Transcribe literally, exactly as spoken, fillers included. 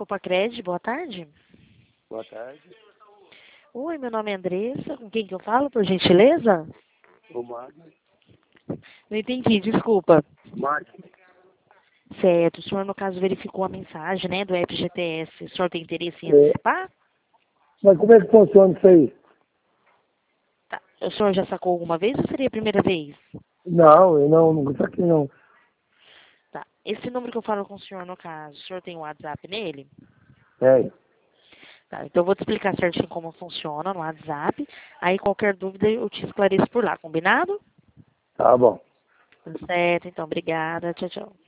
Copacred, boa tarde. Boa tarde. Oi, meu nome é Andressa. Com quem que eu falo, por gentileza? O Magno. Não entendi, desculpa. Magno. Certo, o senhor, no caso, verificou a mensagem, né, do app G T S. O senhor tem interesse em É. antecipar? Mas como é que funciona isso aí? Tá. O senhor já sacou alguma vez ou seria a primeira vez? Não, eu não, não tô aqui não. Tá. Esse número que eu falo com o senhor, no caso, o senhor tem um WhatsApp nele? É. Tá, então eu vou te explicar certinho como funciona no WhatsApp. Aí qualquer dúvida eu te esclareço por lá, combinado? Tá bom. Certo, então, obrigada. Tchau, tchau.